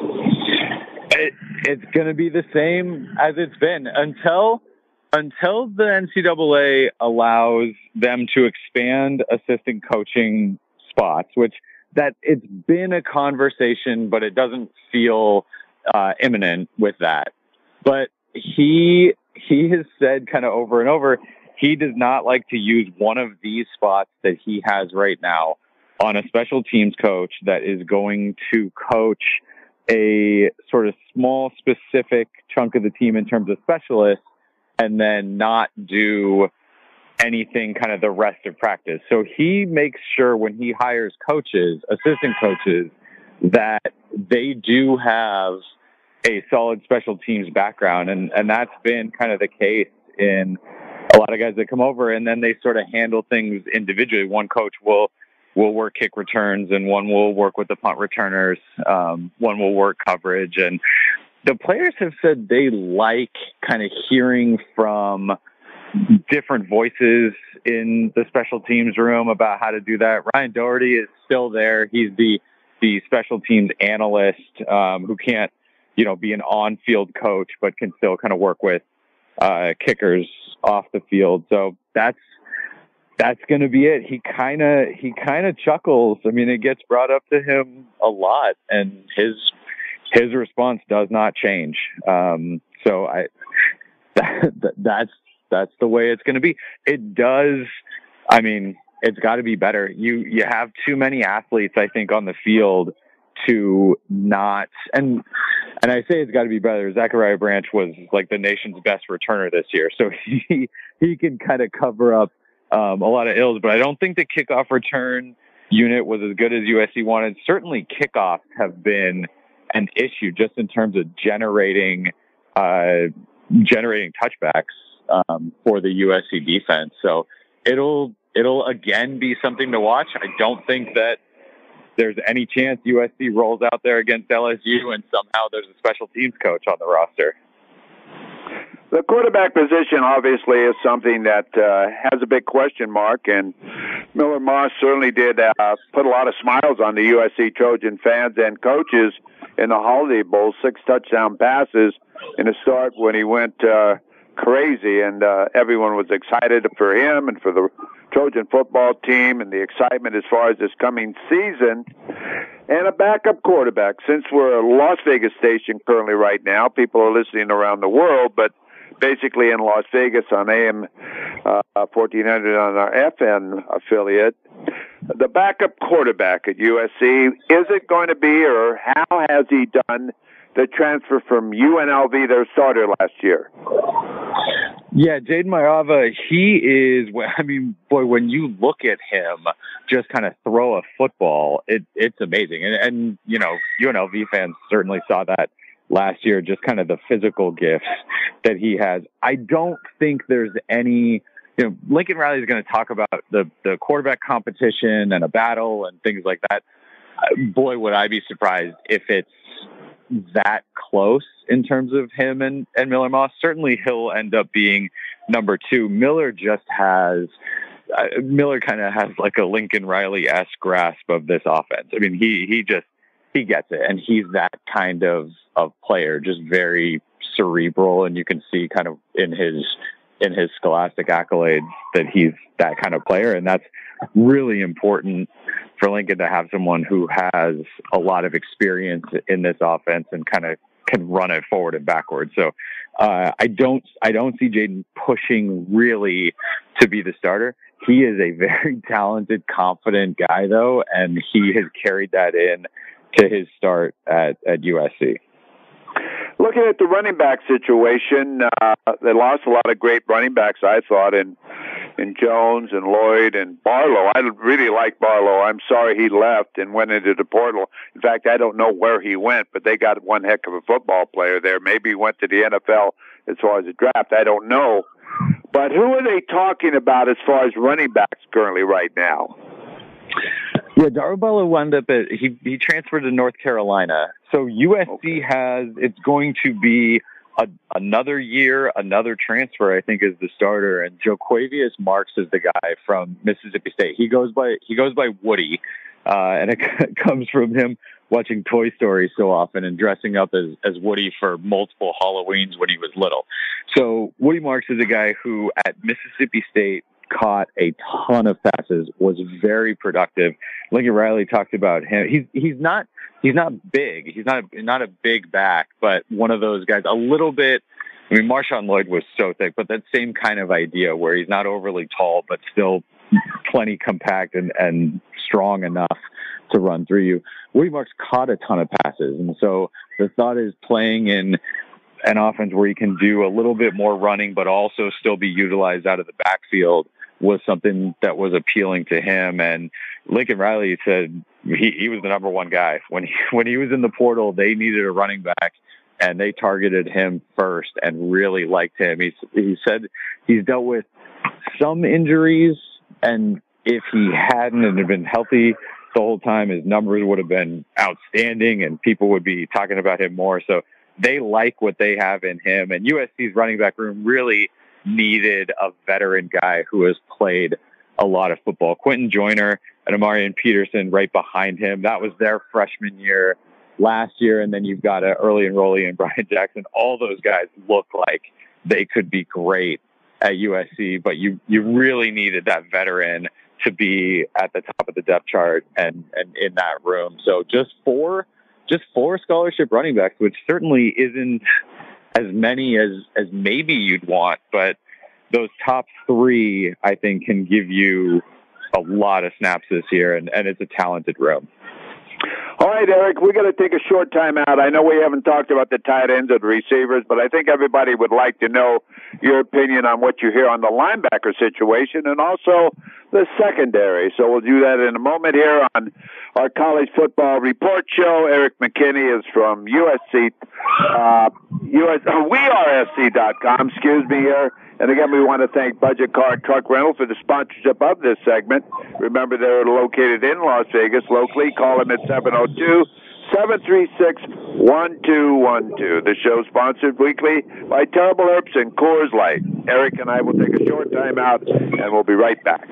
It, it's going to be the same as it's been until until the N C double A allows them to expand assistant coaching spots, which that it's been a conversation, but it doesn't feel uh, imminent with that. But he he has said kind of over and over, he does not like to use one of these spots that he has right now on a special teams coach that is going to coach a sort of small, specific chunk of the team in terms of specialists, and then not do anything kind of the rest of practice. So he makes sure when he hires coaches, assistant coaches, that they do have a solid special teams background. And, and that's been kind of the case in a lot of guys that come over, and then they sort of handle things individually. One coach will will work kick returns, and one will work with the punt returners. Um, one will work coverage. And the players have said they like kind of hearing from different voices in the special teams room about how to do that. Ryan Doherty is still there. He's the the special teams analyst um, who can't, you know, be an on-field coach, but can still kind of work with uh, kickers off the field. So that's that's going to be it. He kind of he kind of chuckles. I mean, it gets brought up to him a lot, and his his response does not change. Um, so I that, that's that's the way it's going to be. It does. I mean, it's got to be better. You you have too many athletes, I think, on the field to not, and and I say it's got to be better. Zachariah Branch was like the nation's best returner this year, so he he can kind of cover up um, a lot of ills. But I don't think the kickoff return unit was as good as U S C wanted. Certainly, kickoffs have been an issue just in terms of generating uh, generating touchbacks um, for the U S C defense. So it'll it'll again be something to watch. I don't think that there's any chance U S C rolls out there against L S U and somehow there's a special teams coach on the roster. The quarterback position obviously is something that uh, has a big question mark, and Miller Moss certainly did uh, put a lot of smiles on the U S C Trojan fans and coaches in the Holiday Bowl. Six touchdown passes in the start when he went uh, crazy, and uh, everyone was excited for him and for the Trojan football team and the excitement as far as this coming season. And a backup quarterback. Since we're a Las Vegas station currently right now, people are listening around the world, but basically in Las Vegas on A M uh, fourteen hundred on our F M affiliate. The backup quarterback at U S C, is it going to be, or how has he done the transfer from U N L V, their starter last year? Yeah, Jaden Mailava, he is, I mean, boy, when you look at him just kind of throw a football, it, it's amazing. And, and, you know, U N L V fans certainly saw that last year, just kind of the physical gifts that he has. I don't think there's any, you know, Lincoln Riley is going to talk about the, the quarterback competition and a battle and things like that. Boy, would I be surprised if it's that close in terms of him and, and Miller Moss. Certainly he'll end up being number two. Miller just has, uh, Miller kind of has like a Lincoln Riley-esque grasp of this offense. I mean, he, he just, he gets it. And he's that kind of, of player, just very cerebral. And you can see kind of in his, in his scholastic accolades that he's that kind of player. And that's really important for Lincoln to have someone who has a lot of experience in this offense and kind of can run it forward and backwards. So uh, I don't, I don't see Jaden pushing really to be the starter. He is a very talented, confident guy though. And he has carried that in to his start at, at U S C. Looking at the running back situation, uh, they lost a lot of great running backs, I thought, in in Jones and Lloyd and Barlow. I really like Barlow. I'm sorry he left and went into the portal. In fact, I don't know where he went, but they got one heck of a football player there. Maybe he went to the N F L as far as the draft. I don't know. But who are they talking about as far as running backs currently right now? Yeah, Darrell Barlow wound up at, he, he transferred to North Carolina. So U S C has, it's going to be a, another year, another transfer, I think, is the starter. And Joquavius Marks is the guy from Mississippi State. He goes by, he goes by Woody. Uh, and it comes from him watching Toy Story so often and dressing up as, as Woody for multiple Halloweens when he was little. So Woody Marks is a guy who at Mississippi State caught a ton of passes, was very productive. Lincoln Riley talked about him. He's he's not he's not big. He's not a, not a big back, but one of those guys, a little bit, I mean, Marshawn Lloyd was so thick, but that same kind of idea where he's not overly tall, but still plenty compact and, and strong enough to run through you. Woody Marks caught a ton of passes. And so the thought is playing in an offense where he can do a little bit more running, but also still be utilized out of the backfield was something that was appealing to him. And Lincoln Riley said he, he was the number one guy. When he, when he was in the portal, they needed a running back, and they targeted him first and really liked him. He, he said he's dealt with some injuries, and if he hadn't and had been healthy the whole time, his numbers would have been outstanding and people would be talking about him more. So they like what they have in him. And U S C's running back room really needed a veteran guy who has played a lot of football. Quentin Joyner and Amarian Peterson right behind him. That was their freshman year last year. And then you've got an early enrollee in Brian Jackson. All those guys look like they could be great at U S C, but you, you really needed that veteran to be at the top of the depth chart and, and in that room. So just four, just four scholarship running backs, which certainly isn't as many as, as maybe you'd want, but those top three, I think, can give you a lot of snaps this year, and, and it's a talented room. All right, Eric, we're going to take a short time out. I know we haven't talked about the tight ends or the receivers, but I think everybody would like to know your opinion on what you hear on the linebacker situation and also the secondary. So we'll do that in a moment here on our College Football Report Show. Eric McKinney is from U S C, uh, U S, uh, we are S C dot com, excuse me here. And again, we want to thank Budget Car Truck Rental for the sponsorship of this segment. Remember, they're located in Las Vegas locally. Call them at seven oh two, seven three six, one two one two. The show sponsored weekly by Terrible Herbs and Coors Light. Eric and I will take a short time out, and we'll be right back.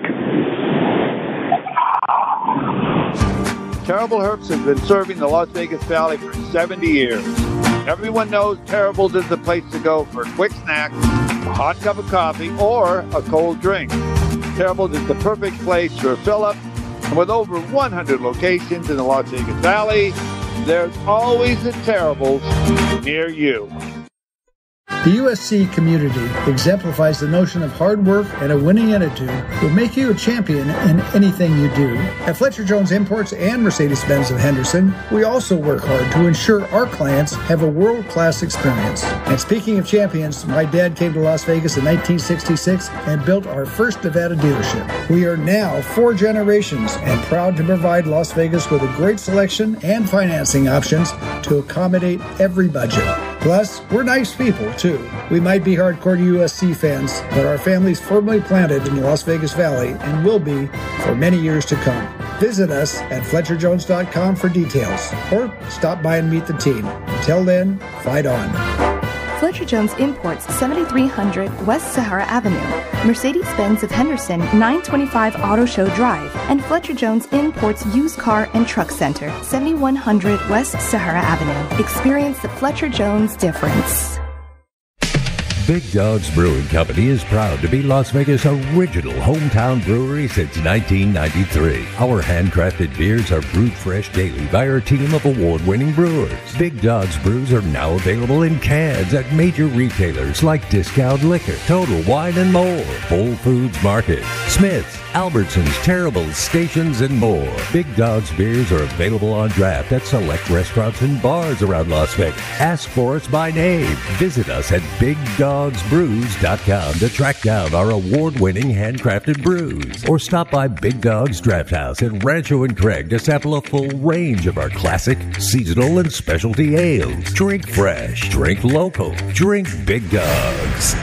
Terrible Herbs has been serving the Las Vegas Valley for seventy years. Everyone knows Terrible's is the place to go for a quick snack, a hot cup of coffee, or a cold drink. Terrible's is the perfect place for a fill-up. And with over one hundred locations in the Las Vegas Valley, there's always a Terrible's near you. The U S C community exemplifies the notion of hard work and a winning attitude will make you a champion in anything you do. At Fletcher Jones Imports and Mercedes-Benz of Henderson, we also work hard to ensure our clients have a world-class experience. And speaking of champions, my dad came to Las Vegas in nineteen sixty-six and built our first Nevada dealership. We are now four generations and proud to provide Las Vegas with a great selection and financing options to accommodate every budget. Plus, we're nice people, too. We might be hardcore U S C fans, but our family's firmly planted in the Las Vegas Valley and will be for many years to come. Visit us at Fletcher Jones dot com for details, or stop by and meet the team. Until then, fight on. Fletcher Jones Imports, seventy-three hundred West Sahara Avenue, Mercedes-Benz of Henderson, nine twenty-five Auto Show Drive, and Fletcher Jones Imports Used Car and Truck Center, seventy-one hundred West Sahara Avenue. Experience the Fletcher Jones difference. Big Dogs Brewing Company is proud to be Las Vegas' original hometown brewery since nineteen ninety-three. Our handcrafted beers are brewed fresh daily by our team of award-winning brewers. Big Dogs brews are now available in cans at major retailers like Discount Liquor, Total Wine and more, Whole Foods Market, Smith's, Albertsons, Terrible's, Stations, and more. Big Dogs beers are available on draft at select restaurants and bars around Las Vegas. Ask for us by name. Visit us at big dogs brews dot com to track down our award-winning handcrafted brews. Or stop by Big Dogs Draft House in Rancho and Craig to sample a full range of our classic, seasonal, and specialty ales. Drink fresh. Drink local. Drink Big Dogs.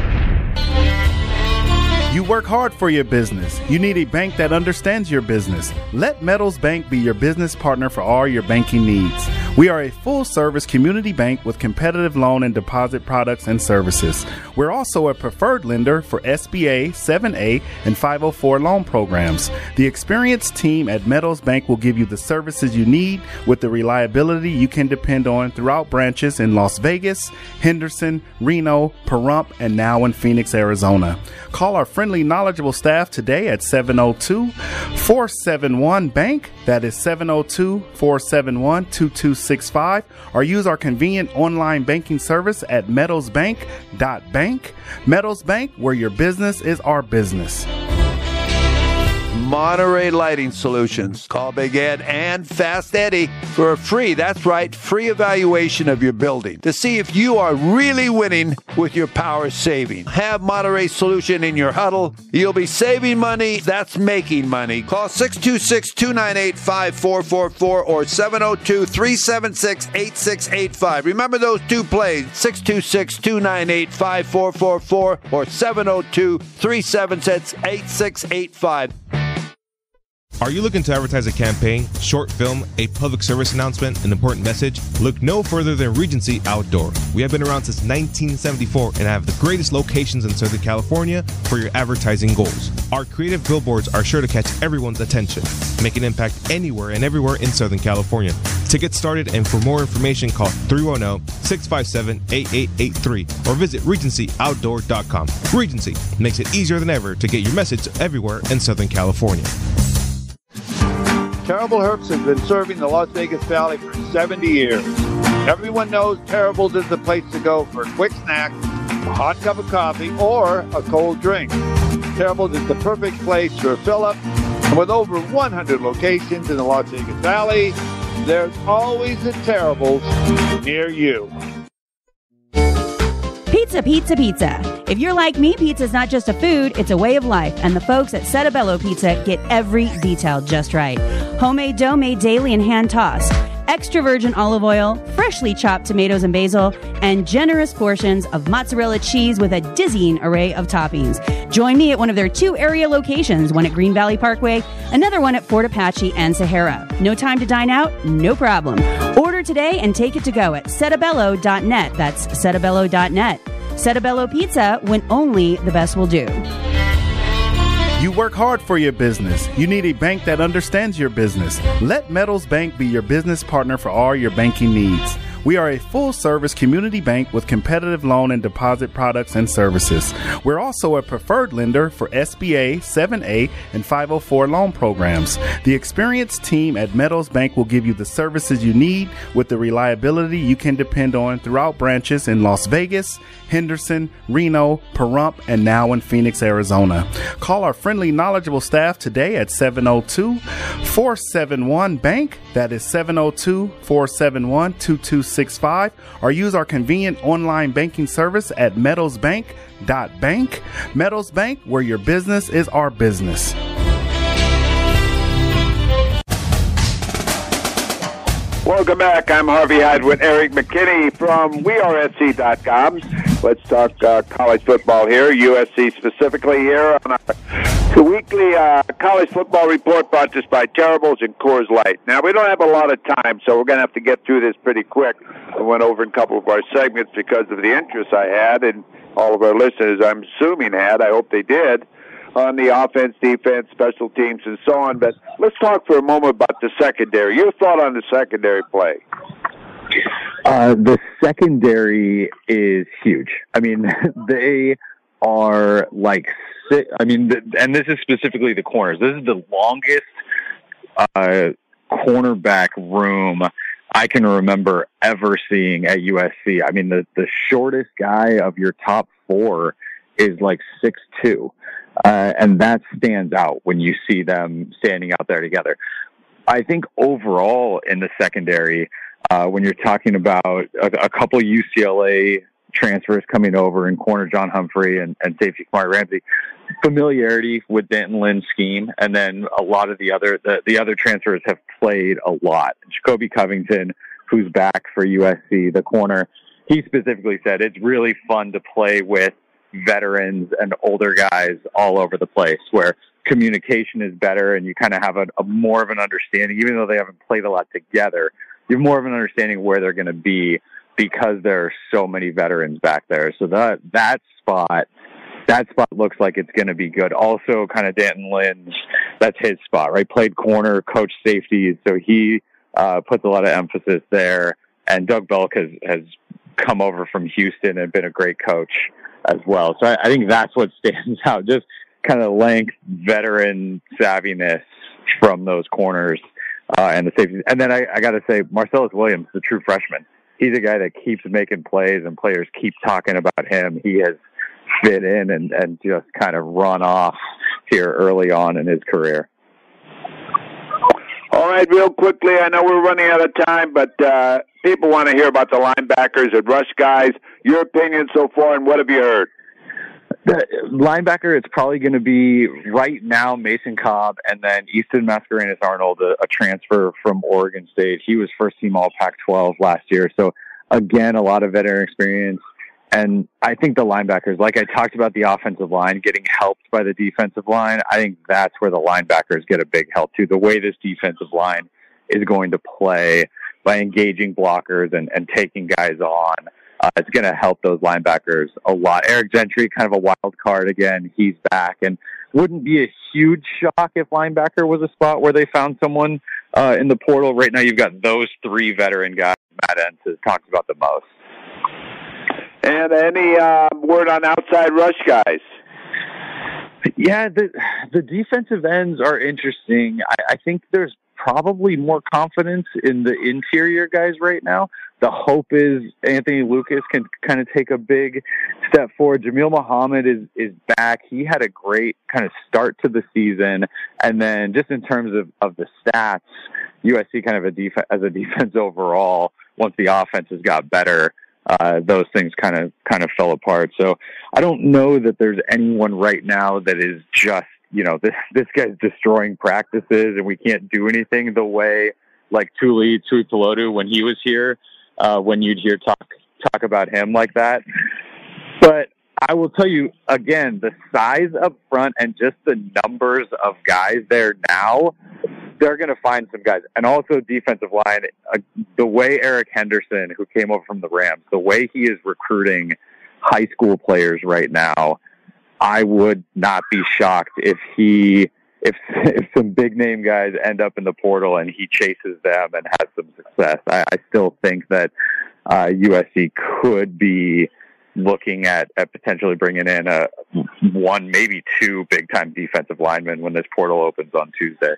You work hard for your business. You need a bank that understands your business. Let Metals Bank be your business partner for all your banking needs. We are a full-service community bank with competitive loan and deposit products and services. We're also a preferred lender for S B A, seven A, and five oh four loan programs. The experienced team at Metals Bank will give you the services you need with the reliability you can depend on throughout branches in Las Vegas, Henderson, Reno, Pahrump, and now in Phoenix, Arizona. Call our friendly, knowledgeable staff today at seven oh two, four seven one, BANK. That is seven oh two, four seven one, two two six six five or use our convenient online banking service at meadows bank dot bank. Meadows Bank, where your business is our business. Monterey Lighting Solutions. Call Big Ed and Fast Eddie for a free, that's right, free evaluation of your building to see if you are really winning with your power saving. Have Monterey Solution in your huddle. You'll be saving money. That's making money. Call six two six, two nine eight, five four four four or seven oh two, three seven six, eight six eight five. Remember those two plays, six two six, two nine eight, five four four four or seven oh two, three seven six, eight six eight five. Are you looking to advertise a campaign, short film, a public service announcement, an important message? Look no further than Regency Outdoor. We have been around since nineteen seventy-four and have the greatest locations in Southern California for your advertising goals. Our creative billboards are sure to catch everyone's attention. Make an impact anywhere and everywhere in Southern California. To get started and for more information, call three one zero, six five seven, eight eight eight three or visit regency outdoor dot com. Regency makes it easier than ever to get your message everywhere in Southern California. Terrible Herbs has been serving the Las Vegas Valley for seventy years. Everyone knows Terrible's is the place to go for a quick snack, a hot cup of coffee, or a cold drink. Terrible's is the perfect place for a fill-up. And with over one hundred locations in the Las Vegas Valley, there's always a Terrible's near you. Pizza, pizza, pizza. If you're like me, pizza's not just a food, it's a way of life. And the folks at Settebello Pizza get every detail just right. Homemade dough made daily and hand-tossed. Extra virgin olive oil, freshly chopped tomatoes and basil, and generous portions of mozzarella cheese with a dizzying array of toppings. Join me at one of their two area locations, one at Green Valley Parkway, another one at Fort Apache and Sahara. No time to dine out? No problem. Order today and take it to go at settebello dot net. That's settebello dot net. Settebello Pizza, when only the best will do. You work hard for your business. You need a bank that understands your business. Let Meadows Bank be your business partner for all your banking needs. We are a full-service community bank with competitive loan and deposit products and services. We're also a preferred lender for S B A, seven A, and five oh four loan programs. The experienced team at Meadows Bank will give you the services you need with the reliability you can depend on throughout branches in Las Vegas, Henderson, Reno, Pahrump, and now in Phoenix, Arizona. Call our friendly, knowledgeable staff today at seven oh two, four seven one, bank. That is seven oh two, four seven one, two two six five, or use our convenient online banking service at meadows bank dot bank. Meadows Bank, where your business is our business. Welcome back. I'm Harvey Hyde with Eric McKinney from we are S C dot com. Let's talk uh, college football here, U S C specifically here on our weekly uh, college football report brought to us by Terrible's and Coors Light. Now, we don't have a lot of time, so we're going to have to get through this pretty quick. I went over in a couple of our segments because of the interest I had, and all of our listeners, I'm assuming, had. I hope they did, on the offense, defense, special teams, and so on. But let's talk for a moment about the secondary. Your thought on the secondary play? Uh, the secondary is huge. I mean, they are like, I mean, and this is specifically the corners. This is the longest uh, cornerback room I can remember ever seeing at U S C. I mean, the, the shortest guy of your top four is like six two. Uh, and that stands out when you see them standing out there together. I think overall in the secondary, uh, when you're talking about a, a couple U C L A transfers coming over in corner John Humphrey and, and safety Kamari Ramsey, familiarity with Denton Lynn's scheme, and then a lot of the other the, the other transfers have played a lot. Jacoby Covington, who's back for U S C, the corner, he specifically said it's really fun to play with veterans and older guys all over the place, where communication is better and you kind of have a, a more of an understanding, even though they haven't played a lot together, you have more of an understanding where they're going to be because there are so many veterans back there. So that that spot, that spot looks like it's going to be good. Also, kind of Denton Lynn's, that's his spot, right? Played corner, coached safeties, so he uh, puts a lot of emphasis there. And Doug Belk has, has come over from Houston and been a great coach as well. So I, I think that's what stands out, just kind of length, veteran savviness from those corners. uh, and the safeties. And then I, I got to say, Marcellus Williams, the true freshman, he's a guy that keeps making plays, and players keep talking about him. He has fit in and, and just kind of run off here early on in his career. All right, real quickly, I know we're running out of time, but uh, people want to hear about the linebackers and rush guys. Your opinion so far, and what have you heard? The linebacker, it's probably going to be right now Mason Cobb, and then Easton Mascarenas-Arnold, a, a transfer from Oregon State. He was first team All Pac twelve last year. So, again, a lot of veteran experience. And I think the linebackers, like I talked about the offensive line getting helped by the defensive line, I think that's where the linebackers get a big help too. The way this defensive line is going to play by engaging blockers and, and taking guys on, uh, it's going to help those linebackers a lot. Eric Gentry, kind of a wild card again. He's back, and wouldn't be a huge shock if linebacker was a spot where they found someone uh, in the portal. Right now you've got those three veteran guys Matt Entz has talked about the most. And any uh, word on outside rush guys? Yeah, the the defensive ends are interesting. I, I think there's probably more confidence in the interior guys right now. The hope is Anthony Lucas can kind of take a big step forward. Jamil Muhammad is, is back. He had a great kind of start to the season. And then just in terms of, of the stats, U S C kind of a def- as a defense overall, once the offenses got better, Uh, those things kind of kind of fell apart. So I don't know that there's anyone right now that is just, you know, this this guy's destroying practices and we can't do anything the way like Tuli Tuipulotu when he was here, uh, when you'd hear talk talk about him like that. But I will tell you, again, the size up front and just the numbers of guys there now, they're going to find some guys. And also defensive line, uh, the way Eric Henderson, who came over from the Rams, the way he is recruiting high school players right now, I would not be shocked if he, if, if some big name guys end up in the portal and he chases them and has some success. I, I still think that uh, U S C could be looking at, at potentially bringing in a one, maybe two big-time defensive linemen when this portal opens on Tuesday.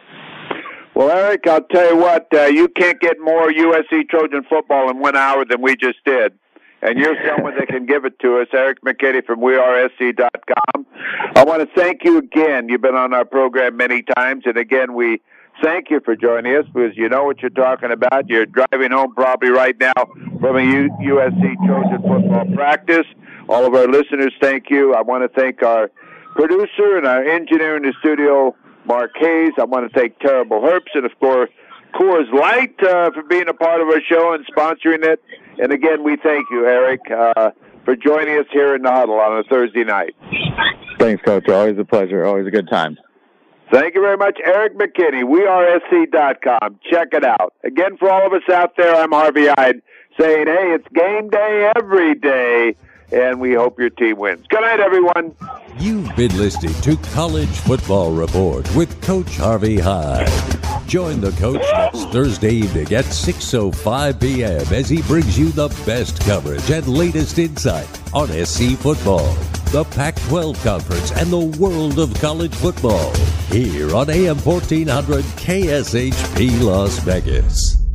Well, Eric, I'll tell you what, uh, you can't get more U S C Trojan football in one hour than we just did. And you're someone that can give it to us, Eric McKinney from we are S C dot com. I want to thank you again. You've been on our program many times, and again, we thank you for joining us because you know what you're talking about. You're driving home probably right now from a U S C Trojan football practice. All of our listeners, thank you. I want to thank our producer and our engineer in the studio, Mark Hayes. I want to thank Terrible Herbs and, of course, Coors Light uh, for being a part of our show and sponsoring it. And, again, we thank you, Eric, uh, for joining us here in the huddle on a Thursday night. Thanks, Coach. Always a pleasure. Always a good time. Thank you very much, Eric McKinney, we are S C dot com. Check it out. Again, for all of us out there, I'm Harvey Hyde saying, hey, it's game day every day, and we hope your team wins. Good night, everyone. You've been listening to College Football Report with Coach Harvey Hyde. Join the coach next Thursday evening at six oh five p.m. as he brings you the best coverage and latest insight on S C football, the Pac twelve Conference, and the world of college football here on A M fourteen hundred K S H P Las Vegas.